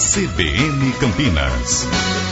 CBN Campinas.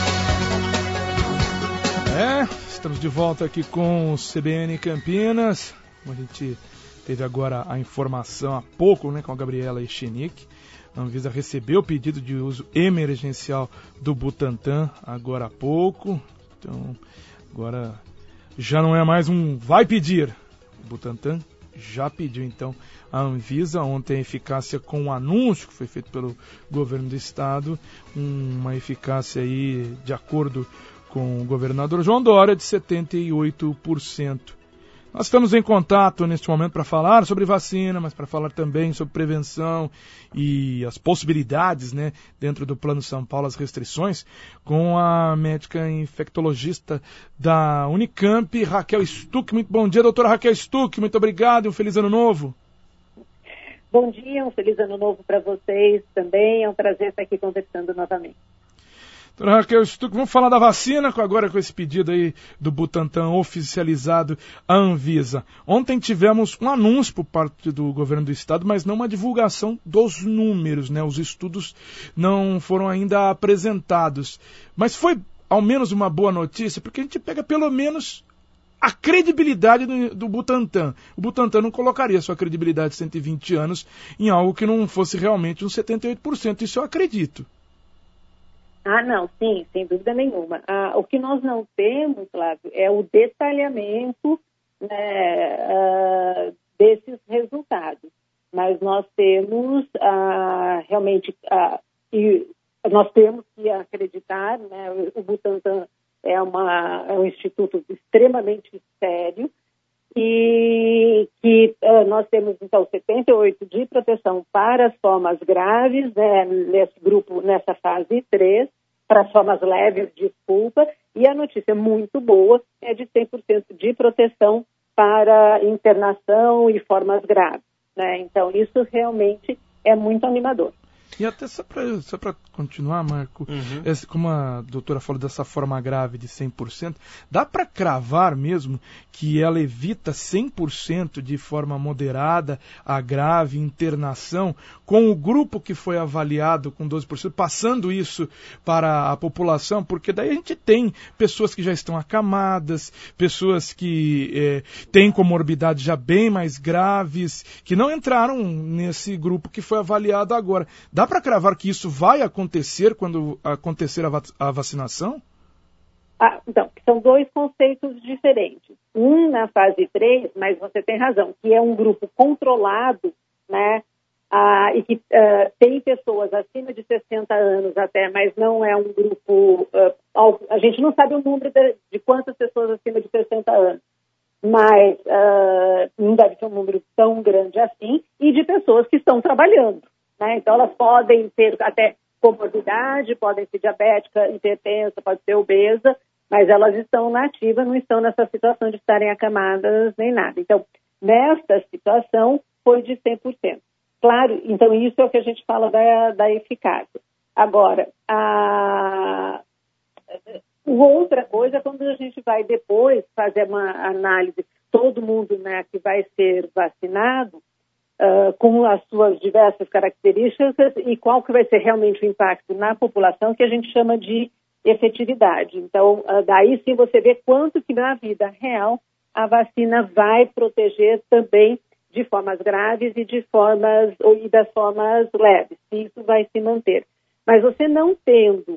Estamos de volta aqui com o CBN Campinas. A gente teve agora a informação há pouco, com a Gabriela Echenique. A Anvisa recebeu o pedido de uso emergencial do Butantan agora há pouco. Então, agora já não é mais um vai pedir. O Butantan já pediu, então, a Anvisa. Ontem a eficácia com o anúncio que foi feito pelo governo do estado, uma eficácia aí, de acordo com o governador João Dória, de 78%. Nós estamos em contato neste momento para falar sobre vacina, mas para falar também sobre prevenção e as possibilidades, dentro do Plano São Paulo, as restrições, com a médica infectologista da Unicamp, Raquel Stuck. Muito bom dia, doutora Raquel Stuck. Muito obrigado e um feliz ano novo. Bom dia, um feliz ano novo para vocês também. É um prazer estar aqui conversando novamente. Doutora Raquel Stuck, vamos falar da vacina agora com esse pedido aí do Butantan oficializado à Anvisa. Ontem tivemos um anúncio por parte do governo do estado, mas não uma divulgação dos números, Os estudos não foram ainda apresentados. Mas foi ao menos uma boa notícia, porque a gente pega pelo menos a credibilidade do Butantan. O Butantan não colocaria sua credibilidade de 120 anos em algo que não fosse realmente uns 78%. Isso eu acredito. Não, sim, sem dúvida nenhuma. O que nós não temos, Flávio, é o detalhamento desses resultados. Mas nós temos realmente, e nós temos que acreditar, o Butantan é um instituto extremamente sério e que nós temos, então, 78 de proteção para as formas graves, nesse grupo, nessa fase 3, para as formas leves, desculpa, e a notícia muito boa é de 100% de proteção para internação e formas graves, Então, isso realmente é muito animador. E até só para continuar, Marco, como a doutora falou dessa forma grave de 100%, dá para cravar mesmo que ela evita 100% de forma moderada a grave internação, com o grupo que foi avaliado com 12%, passando isso para a população? Porque daí a gente tem pessoas que já estão acamadas, pessoas que têm comorbidades já bem mais graves, que não entraram nesse grupo que foi avaliado agora. Dá para cravar que isso vai acontecer quando acontecer a vacinação? Então, são dois conceitos diferentes. Um na fase 3, mas você tem razão, que é um grupo controlado, e que tem pessoas acima de 60 anos até, mas não é um grupo... a gente não sabe o número de quantas pessoas acima de 60 anos, mas não deve ser um número tão grande assim, e de pessoas que estão trabalhando. Então, elas podem ter até comorbidade, podem ser diabética, hipertensa, pode ser obesa, mas elas estão na ativa, não estão nessa situação de estarem acamadas nem nada. Então, nesta situação, foi de 100%. Claro, então isso é o que a gente fala da eficácia. Agora, outra coisa é quando a gente vai depois fazer uma análise, todo mundo que vai ser vacinado, com as suas diversas características e qual que vai ser realmente o impacto na população, que a gente chama de efetividade. Então, daí sim você vê quanto que na vida real a vacina vai proteger também de formas graves e das formas leves. Isso vai se manter. Mas você não tendo,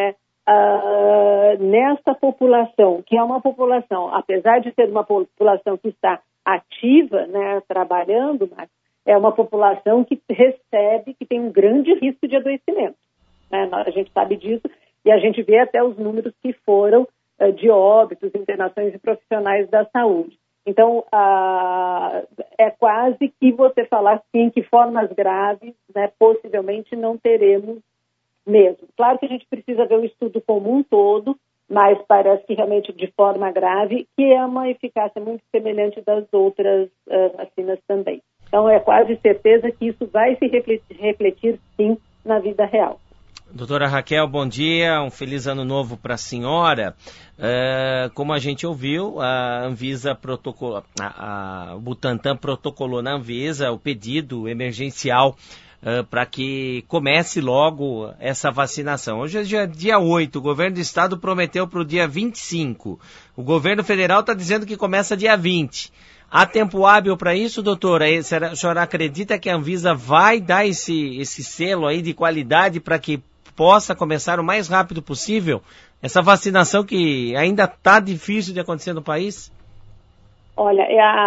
nessa população, que é uma população, apesar de ser uma população que está ativa, trabalhando, mas é uma população que tem um grande risco de adoecimento. A gente sabe disso e a gente vê até os números que foram de óbitos, internações e profissionais da saúde. Então, é quase que você falar sim que formas graves, possivelmente não teremos mesmo. Claro que a gente precisa ver o estudo como um todo, mas parece que realmente de forma grave, que é uma eficácia muito semelhante das outras vacinas também. Então, é quase certeza que isso vai se refletir, sim, na vida real. Doutora Raquel, bom dia, um feliz ano novo para a senhora. Como a gente ouviu, a Anvisa o Butantan protocolou na Anvisa o pedido emergencial para que comece logo essa vacinação. Hoje é dia 8, o governo do estado prometeu para o dia 25. O governo federal está dizendo que começa dia 20. Há tempo hábil para isso, doutora? A senhora acredita que a Anvisa vai dar esse selo aí de qualidade para que possa começar o mais rápido possível essa vacinação que ainda está difícil de acontecer no país? Olha,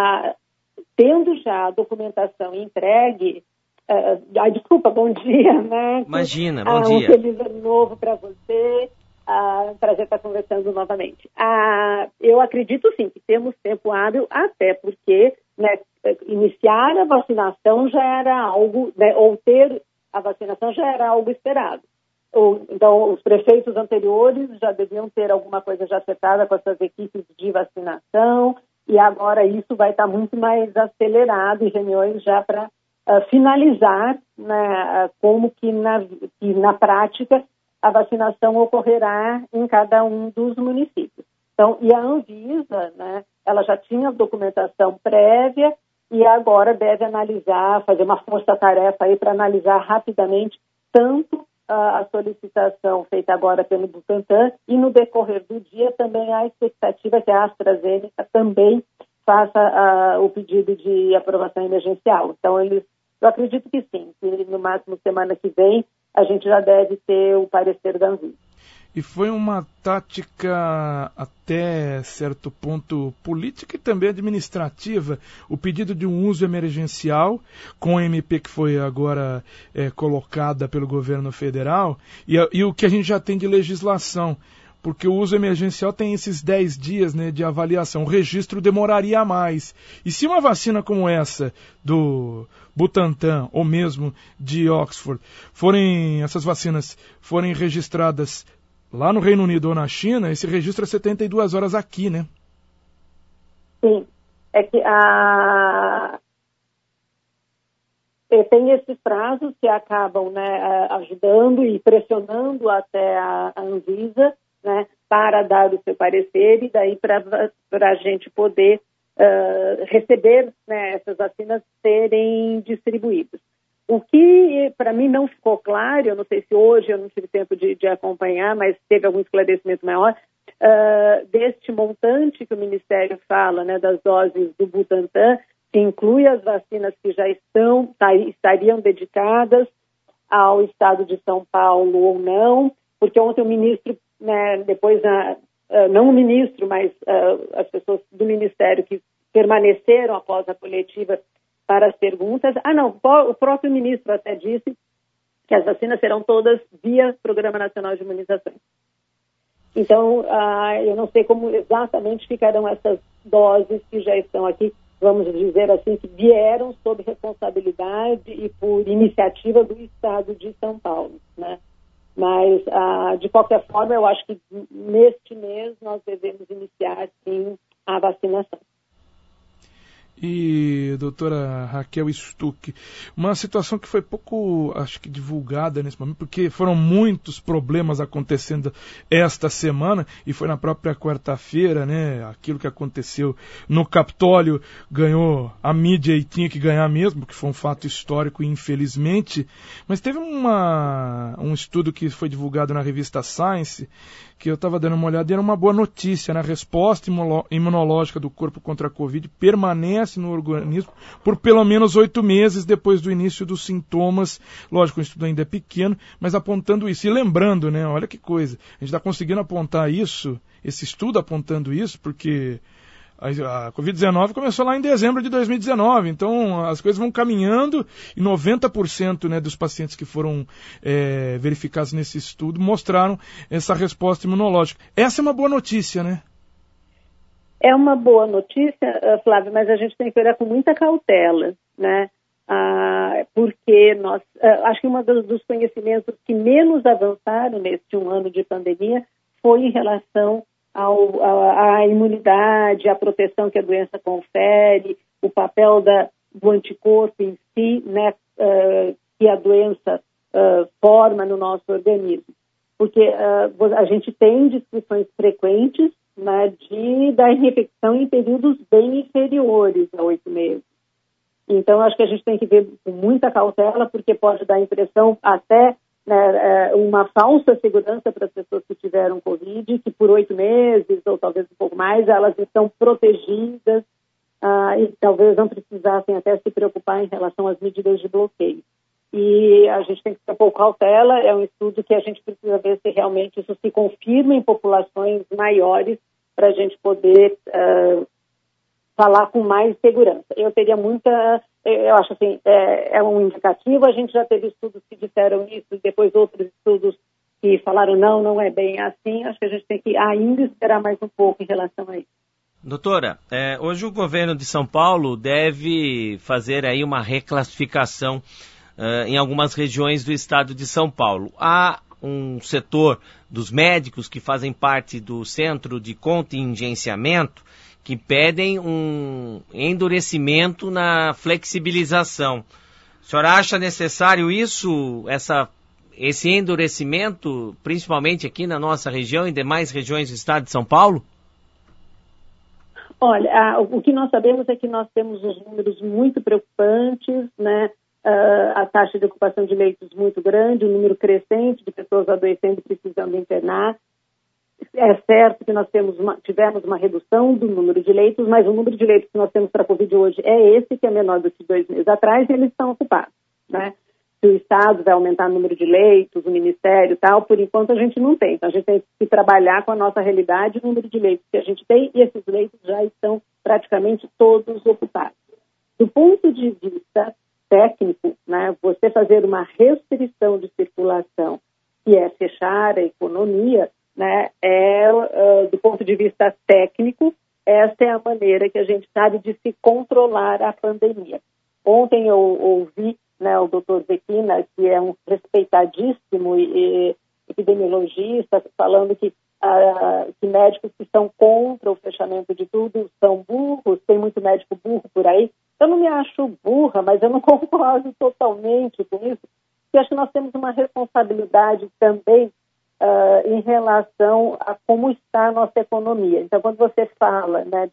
tendo já a documentação entregue, desculpa, bom dia, né? Imagina, bom dia. Um feliz ano novo para você, prazer estar conversando novamente. Eu acredito sim que temos tempo hábil, até porque, né, iniciar a vacinação já era algo, né, ou ter a vacinação já era algo esperado. Então, os prefeitos anteriores já deviam ter alguma coisa já acertada com essas equipes de vacinação, e agora isso vai estar muito mais acelerado em reuniões já para finalizar, né, como que na prática a vacinação ocorrerá em cada um dos municípios. Então, e a Anvisa, né, ela já tinha documentação prévia e agora deve analisar, fazer uma força-tarefa aí para analisar rapidamente tanto a solicitação feita agora pelo Butantan e no decorrer do dia também há a expectativa que a AstraZeneca também faça o pedido de aprovação emergencial. Então, eu acredito que sim, que no máximo semana que vem a gente já deve ter o parecer da Anvisa. E foi uma tática até certo ponto política e também administrativa, o pedido de um uso emergencial com a MP que foi agora colocada pelo governo federal e o que a gente já tem de legislação, porque o uso emergencial tem esses 10 dias, né, de avaliação, o registro demoraria mais. E se uma vacina como essa do Butantan ou mesmo de Oxford, essas vacinas forem registradas lá no Reino Unido ou na China, esse registro é 72 horas aqui, né? Sim. É que tem esses prazos que acabam, né, ajudando e pressionando até a Anvisa, né, para dar o seu parecer e daí para a gente poder receber, né, essas vacinas serem distribuídas. O que, para mim, não ficou claro, eu não sei se hoje eu não tive tempo de acompanhar, mas teve algum esclarecimento maior, deste montante que o Ministério fala, né, das doses do Butantan, que inclui as vacinas que já estariam dedicadas ao estado de São Paulo ou não, porque ontem o ministro, né, depois, não o ministro, mas as pessoas do Ministério que permaneceram após a coletiva para as perguntas. O próprio ministro até disse que as vacinas serão todas via Programa Nacional de Imunização. Então, eu não sei como exatamente ficarão essas doses que já estão aqui, vamos dizer assim, que vieram sob responsabilidade e por iniciativa do Estado de São Paulo, né? Mas, de qualquer forma, eu acho que neste mês nós devemos iniciar, sim, a vacinação. E, doutora Raquel Stuck, uma situação que foi pouco, acho que, divulgada nesse momento, porque foram muitos problemas acontecendo esta semana, e foi na própria quarta-feira, né, aquilo que aconteceu no Capitólio ganhou a mídia e tinha que ganhar mesmo, porque foi um fato histórico, infelizmente, mas teve um estudo que foi divulgado na revista Science, que eu estava dando uma olhada e era uma boa notícia, né? A resposta imunológica do corpo contra a Covid permanece no organismo por pelo menos 8 meses depois do início dos sintomas. Lógico, o estudo ainda é pequeno, mas apontando isso. E lembrando, né? Olha que coisa, a gente está conseguindo apontar isso, esse estudo apontando isso, porque a Covid-19 começou lá em dezembro de 2019, então as coisas vão caminhando e 90%, né, dos pacientes que foram verificados nesse estudo mostraram essa resposta imunológica. Essa é uma boa notícia, né? É uma boa notícia, Flávio, mas a gente tem que olhar com muita cautela, né? Porque acho que um dos conhecimentos que menos avançaram neste um ano de pandemia foi em relação à imunidade, à proteção que a doença confere, o papel do anticorpo em si, né, que a doença forma no nosso organismo. Porque a gente tem descrições frequentes, né, da infecção em períodos bem inferiores a 8 meses. Então, acho que a gente tem que ver com muita cautela, porque pode dar a impressão até, né, uma falsa segurança para as pessoas que tiveram Covid, que por 8 meses, ou talvez um pouco mais, elas estão protegidas e talvez não precisassem até se preocupar em relação às medidas de bloqueio. E a gente tem que ter um pouco cautela, é um estudo que a gente precisa ver se realmente isso se confirma em populações maiores para a gente poder falar com mais segurança. Eu acho assim, é um indicativo, a gente já teve estudos que disseram isso, e depois outros estudos que falaram não é bem assim, acho que a gente tem que ainda esperar mais um pouco em relação a isso. Doutora, hoje o governo de São Paulo deve fazer aí uma reclassificação em algumas regiões do estado de São Paulo. Há um setor dos médicos que fazem parte do centro de contingenciamento que pedem um endurecimento na flexibilização. A senhora acha necessário esse endurecimento, principalmente aqui na nossa região e demais regiões do estado de São Paulo? Olha, o que nós sabemos é que nós temos uns números muito preocupantes, né? A taxa de ocupação de leitos muito grande, o número crescente de pessoas adoecendo e precisando internar. É certo que nós tivemos uma redução do número de leitos, mas o número de leitos que nós temos para a Covid hoje é esse, que é menor do que 2 meses atrás, e eles estão ocupados, né? Se o Estado vai aumentar o número de leitos, o Ministério e tal, por enquanto a gente não tem. Então a gente tem que trabalhar com a nossa realidade, o número de leitos que a gente tem, e esses leitos já estão praticamente todos ocupados. Do ponto de vista técnico, né, você fazer uma restrição de circulação, que é fechar a economia, né, do ponto de vista técnico, essa é a maneira que a gente sabe de se controlar a pandemia. Ontem eu ouvi, né, o Dr. Zequina, que é um respeitadíssimo epidemiologista, falando que médicos que são contra o fechamento de tudo são burros, tem muito médico burro por aí. Eu não me acho burra, mas eu não concordo totalmente com isso, porque acho que nós temos uma responsabilidade também em relação a como está a nossa economia. Então, quando você fala, né,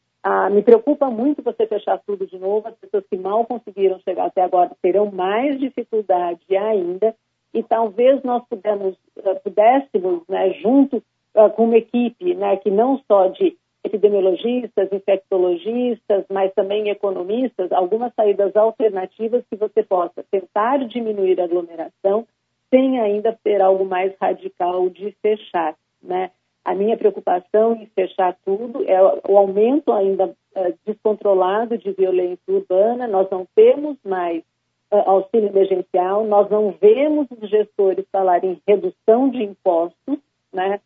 me preocupa muito você fechar tudo de novo, as pessoas que mal conseguiram chegar até agora terão mais dificuldade ainda, e talvez nós pudéssemos, né, junto com uma equipe, né, que não só de epidemiologistas, infectologistas, mas também economistas, algumas saídas alternativas que você possa tentar diminuir a aglomeração sem ainda ter algo mais radical de fechar, né? A minha preocupação em fechar tudo é o aumento ainda descontrolado de violência urbana. Nós não temos mais auxílio emergencial, nós não vemos os gestores falarem em redução de impostos, né?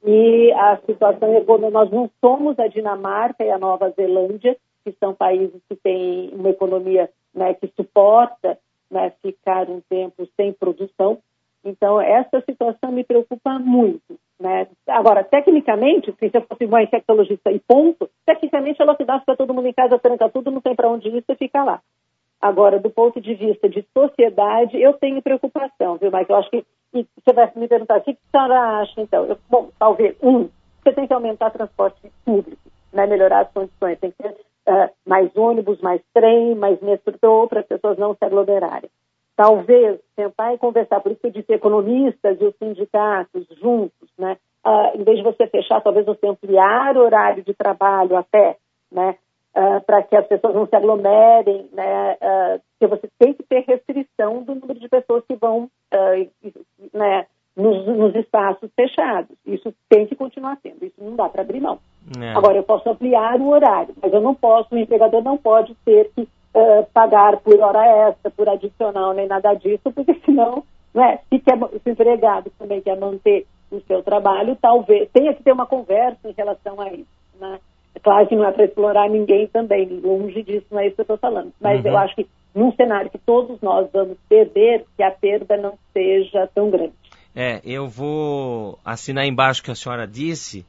E a situação econômica, nós não somos a Dinamarca e a Nova Zelândia, que são países que têm uma economia, né, que suporta, né, ficar um tempo sem produção. Então, essa situação me preocupa muito, né? Agora, tecnicamente, se eu fosse uma infectologista e ponto, tecnicamente ela se dá para todo mundo em casa, tranca tudo, não tem para onde ir, você fica lá. Agora, do ponto de vista de sociedade, eu tenho preocupação, viu, Mike? Eu acho que, e você vai me perguntar, o que a senhora acha, então? Bom, talvez, você tem que aumentar o transporte público, né? Melhorar as condições, tem que ter mais ônibus, mais trem, mais metrô, para as pessoas não se aglomerarem. Talvez tentar e conversar, por isso que eu disse economistas e os sindicatos juntos, né? Em vez de você fechar, talvez você ampliar o horário de trabalho até, né? Para que as pessoas não se aglomerem, né? Porque você tem que ter restrição do número de pessoas que vão né, nos espaços fechados. Isso tem que continuar sendo, isso não dá para abrir mão. Agora, eu posso ampliar o horário, mas eu não posso, o empregador não pode ter que pagar por hora extra, por adicional, nem nada disso, porque senão, né, se o empregado também quer manter o seu trabalho, talvez tenha que ter uma conversa em relação a isso, né? É claro que não é para explorar ninguém também, longe disso, não é isso que eu estou falando, mas eu acho que num cenário que todos nós vamos perder, que a perda não seja tão grande. Eu vou assinar embaixo o que a senhora disse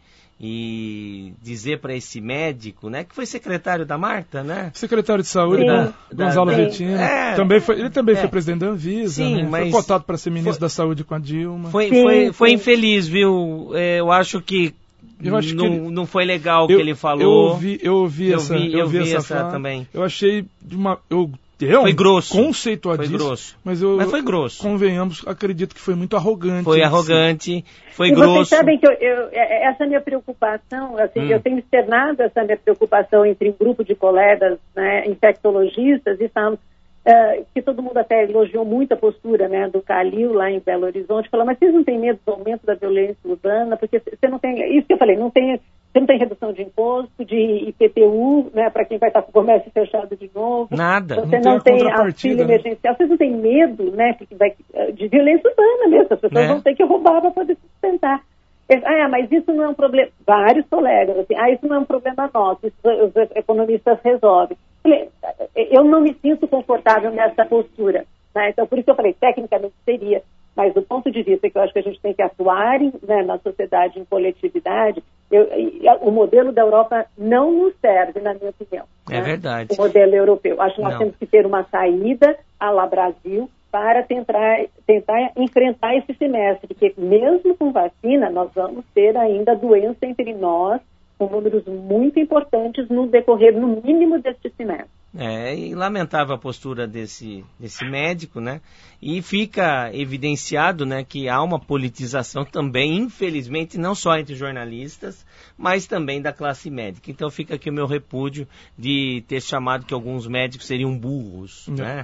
e dizer para esse médico, né, que foi secretário da Marta, né? Secretário de Saúde, Gonzalo Retino. Ele também foi presidente da Anvisa, né? Mas foi cotado para ser ministro da Saúde com a Dilma. Foi infeliz, viu? Eu acho que Eu acho que não foi legal o que ele falou. Eu ouvi essa fala também. Eu achei foi grosso. Conceituadíssimo. Foi grosso. Mas foi grosso. Convenhamos, acredito que foi muito arrogante. Foi arrogante, foi e grosso. Vocês sabem que essa minha preocupação, assim, eu tenho externado essa minha preocupação entre um grupo de colegas, né, infectologistas, e falam que todo mundo até elogiou muito a postura, né, do Calil lá em Belo Horizonte, falou, mas vocês não têm medo do aumento da violência urbana? Porque você não tem, isso que eu falei, você não tem redução de imposto, de IPTU, né, para quem vai estar com o comércio fechado de novo. Nada. Você não tem auxílio emergencial. Vocês não têm medo, né, de violência urbana mesmo. As pessoas vão ter que roubar para poder sustentar. Mas isso não é um problema. Vários colegas, assim, isso não é um problema nosso, isso os economistas resolvem. Eu não me sinto confortável nessa postura, né? Então, por isso eu falei, tecnicamente seria, mas do ponto de vista que eu acho que a gente tem que atuar, né, na sociedade em coletividade, o modelo da Europa não nos serve, na minha opinião. É, né? Verdade. O modelo europeu. Acho que nós temos que ter uma saída à la Brasil para tentar enfrentar esse semestre, porque mesmo com vacina, nós vamos ter ainda doença entre nós, com números muito importantes no decorrer, no mínimo, deste semestre. E lamentável a postura desse médico, né? E fica evidenciado, né, que há uma politização também, infelizmente, não só entre jornalistas, mas também da classe médica. Então fica aqui o meu repúdio de ter chamado que alguns médicos seriam burros, né?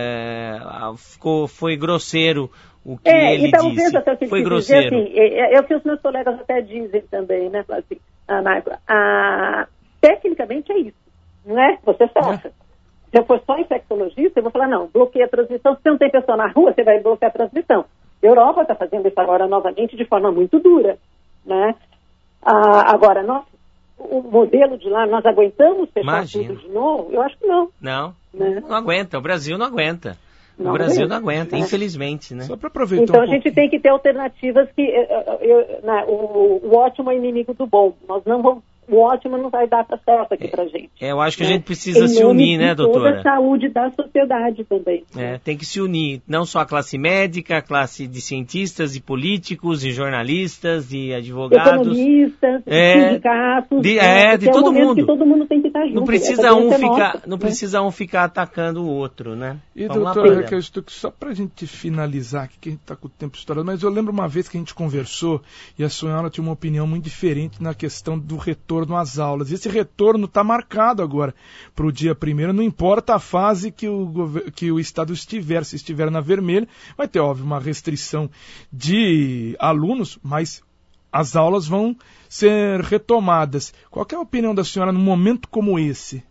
Foi grosseiro o que ele disse. Até o que foi grosseiro. Dizer, assim, é o que os meus colegas até dizem também, né? Assim, tecnicamente é isso, não é? Você fecha. Se eu for só infectologista, eu vou falar, não, bloqueia a transmissão. Se você não tem pessoa na rua, você vai bloquear a transmissão. A Europa está fazendo isso agora novamente de forma muito dura, né? Agora, o modelo de lá, nós aguentamos fechar tudo de novo? Eu acho que não. Não aguenta. O Brasil não aguenta. O Brasil não aguenta, infelizmente, né? Só para aproveitar então a gente tem que ter alternativas que o ótimo é inimigo do bom. Nós não vamos, o ótimo não vai dar certo aqui pra gente. Eu acho que a gente precisa se unir, né, doutora? Toda a saúde da sociedade também. Tem que se unir, não só a classe médica, a classe de cientistas e políticos e jornalistas e advogados. Economistas, sindicatos. De todo mundo. Que todo mundo tem que estar junto. Não precisa um ficar atacando o outro, né? E doutora Raquel, só pra gente finalizar aqui, que a gente tá com o tempo estourado, mas eu lembro uma vez que a gente conversou e a senhora tinha uma opinião muito diferente na questão do retorno às aulas. Esse retorno está marcado agora para o dia 1º, não importa a fase que o Estado estiver. Se estiver na vermelha, vai ter, óbvio, uma restrição de alunos, mas as aulas vão ser retomadas. Qual que é a opinião da senhora num momento como esse?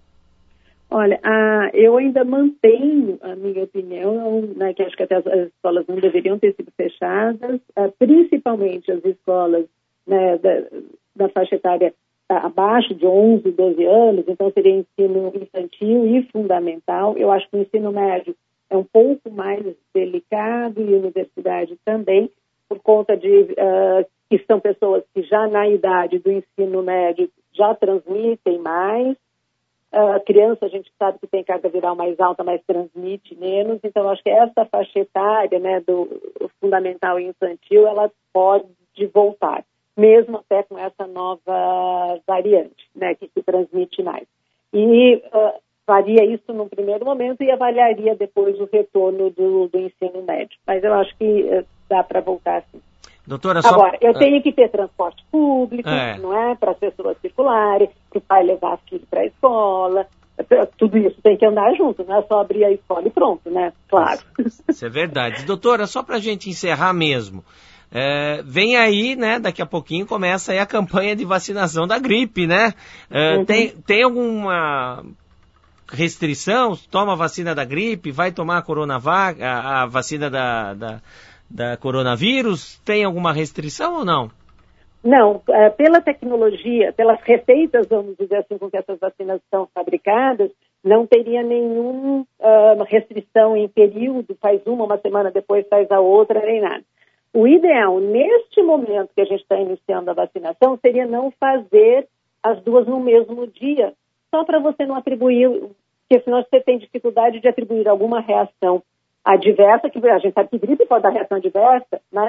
Olha, eu ainda mantenho a minha opinião, né, que acho que até as escolas não deveriam ter sido fechadas, principalmente as escolas, né, da faixa etária abaixo de 11, 12 anos, então seria ensino infantil e fundamental. Eu acho que o ensino médio é um pouco mais delicado e universidade também, por conta de que são pessoas que já na idade do ensino médio já transmitem mais. Criança, a gente sabe que tem carga viral mais alta, mas transmite menos. Então, acho que essa faixa etária, né, do fundamental e infantil, ela pode voltar, mesmo até com essa nova variante, né, que se transmite mais. E faria isso num primeiro momento e avaliaria depois o retorno do ensino médio. Mas eu acho que dá para voltar sim. Doutora, agora, eu tenho que ter transporte público, não é? Para as pessoas circularem, para o pai levar filho para a escola, tudo isso tem que andar junto, não é só abrir a escola e pronto, né? Claro. Isso é verdade. Doutora, só para a gente encerrar mesmo, vem aí, né, daqui a pouquinho começa aí a campanha de vacinação da gripe, né? Tem alguma restrição? Toma a vacina da gripe, vai tomar a vacina da coronavírus? Tem alguma restrição ou não? Não, pela tecnologia, pelas receitas, vamos dizer assim, com que essas vacinas são fabricadas, não teria nenhuma restrição em período, faz uma semana depois faz a outra, nem nada. O ideal, neste momento que a gente está iniciando a vacinação, seria não fazer as duas no mesmo dia, só para você não atribuir, porque senão você tem dificuldade de atribuir alguma reação adversa, que a gente sabe que gripe pode dar reação adversa, né?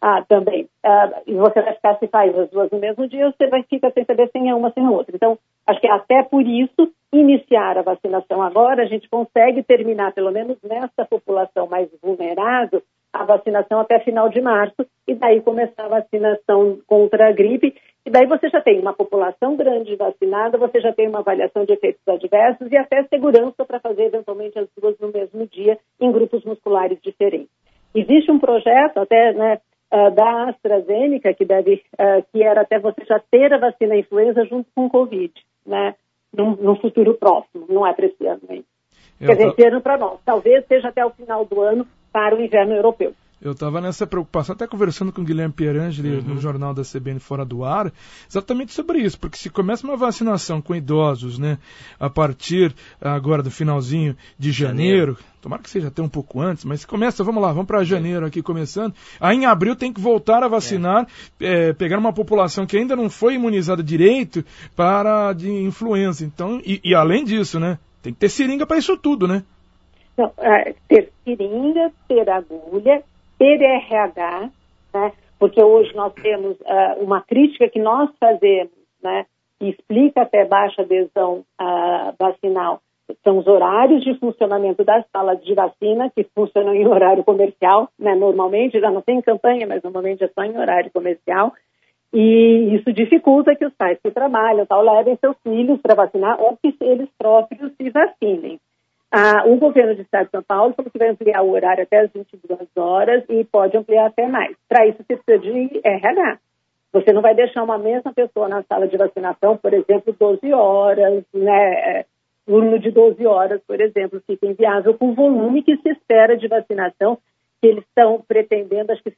também. E você vai ficar, se faz as duas no mesmo dia, você vai ficar sem saber sem uma, sem a outra. Então, acho que até por isso, iniciar a vacinação agora, a gente consegue terminar, pelo menos nessa população mais vulnerável, a vacinação até final de março, e daí começar a vacinação contra a gripe. E daí você já tem uma população grande vacinada, você já tem uma avaliação de efeitos adversos e até segurança para fazer eventualmente as duas no mesmo dia em grupos musculares diferentes. Existe um projeto até, né, da AstraZeneca que era até você já ter a vacina influenza junto com o Covid, né, num futuro próximo, não é para esse ano ainda. Quer dizer, esse ano para nós, talvez seja até o final do ano para o inverno europeu. Eu estava nessa preocupação, até conversando com o Guilherme Pierangeli no jornal da CBN Fora do Ar, exatamente sobre isso, porque se começa uma vacinação com idosos, né, a partir agora do finalzinho de janeiro, tomara que seja até um pouco antes, mas começa, vamos para janeiro aqui começando, aí em abril tem que voltar a vacinar, pegar uma população que ainda não foi imunizada direito para de influenza, então, e além disso, né, tem que ter seringa para isso tudo, né? Não, ter seringa, ter agulha, ter RH, né? Porque hoje nós temos uma crítica que nós fazemos, né? Que explica até baixa adesão vacinal. São os horários de funcionamento das salas de vacina, que funcionam em horário comercial, né? Normalmente, já não tem campanha, mas normalmente é só em horário comercial. E isso dificulta que os pais que trabalham levem seus filhos para vacinar ou que eles próprios se vacinem. O governo do Estado de São Paulo falou que vai ampliar o horário até as 22 horas e pode ampliar até mais. Para isso, você precisa de RH. Você não vai deixar uma mesma pessoa na sala de vacinação, por exemplo, 12 horas, né? Turno de 12 horas, por exemplo, fica inviável com o volume que se espera de vacinação, que eles estão pretendendo, acho que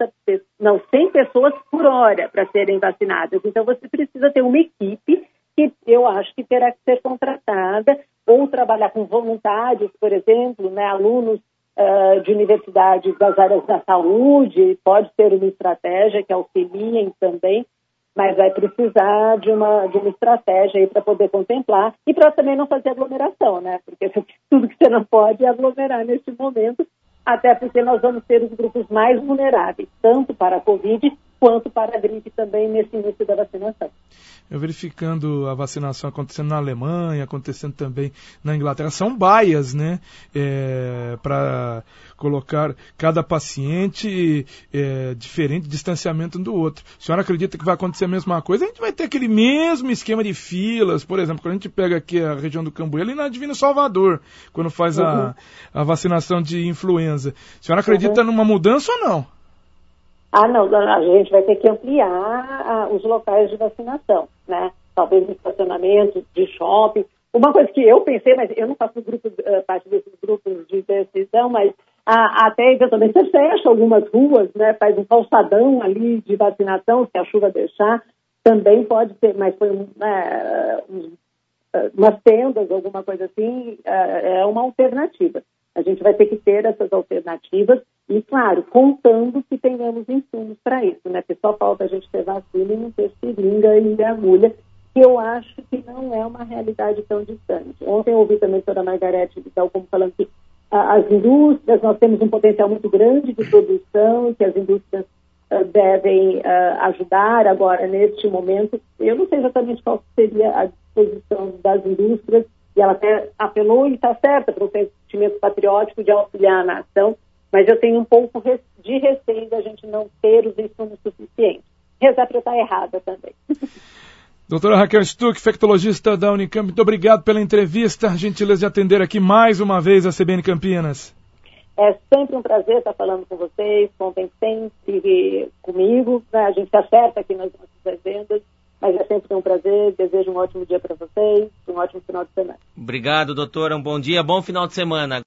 100 pessoas por hora para serem vacinadas. Então, você precisa ter uma equipe que eu acho que terá que ser contratada ou trabalhar com voluntários, por exemplo, né, alunos de universidades das áreas da saúde, pode ser uma estratégia que auxiliem também, mas vai precisar de uma estratégia aí para poder contemplar e para também não fazer aglomeração, né? Porque tudo que você não pode é aglomerar neste momento, até porque nós vamos ter os grupos mais vulneráveis, tanto para a Covid quanto para a gripe também nesse início da vacinação. Eu verificando a vacinação acontecendo na Alemanha, acontecendo também na Inglaterra, são baias, né, para colocar cada paciente diferente, distanciamento um do outro. A senhora acredita que vai acontecer a mesma coisa? A gente vai ter aquele mesmo esquema de filas, por exemplo, quando a gente pega aqui a região do Cambuí, ali na Divino Salvador, quando faz a vacinação de influenza. A senhora acredita numa mudança ou não? Não, a gente vai ter que ampliar os locais de vacinação, né? Talvez em estacionamento, de shopping. Uma coisa que eu pensei, mas eu não faço parte desses grupos de decisão, mas até eventualmente você fecha algumas ruas, né? Faz um calçadão ali de vacinação, se a chuva deixar, também pode ser, mas foi umas tendas, alguma coisa assim, é uma alternativa. A gente vai ter que ter essas alternativas e, claro, contando que tenhamos insumos para isso, né? Porque só falta a gente ter vacina e não ter seringa e agulha, que eu acho que não é uma realidade tão distante. Ontem eu ouvi também a doutora Margarete Vidal como falando que as indústrias, nós temos um potencial muito grande de produção e que as indústrias devem ajudar agora, neste momento. Eu não sei exatamente qual seria a disposição das indústrias, e ela até apelou e está certa para o sentimento patriótico de auxiliar a nação, mas eu tenho um pouco de receio da gente não ter os insumos suficientes. Rezar para eu estar errada também. Doutora Raquel Stuck, infectologista da Unicamp, muito obrigado pela entrevista, gentileza de atender aqui mais uma vez a CBN Campinas. É sempre um prazer estar falando com vocês, contem sempre comigo, né? A gente acerta aqui nas nossas agendas, mas é sempre um prazer, desejo um ótimo dia para vocês, um ótimo final de semana. Obrigado, doutora, um bom dia, bom final de semana.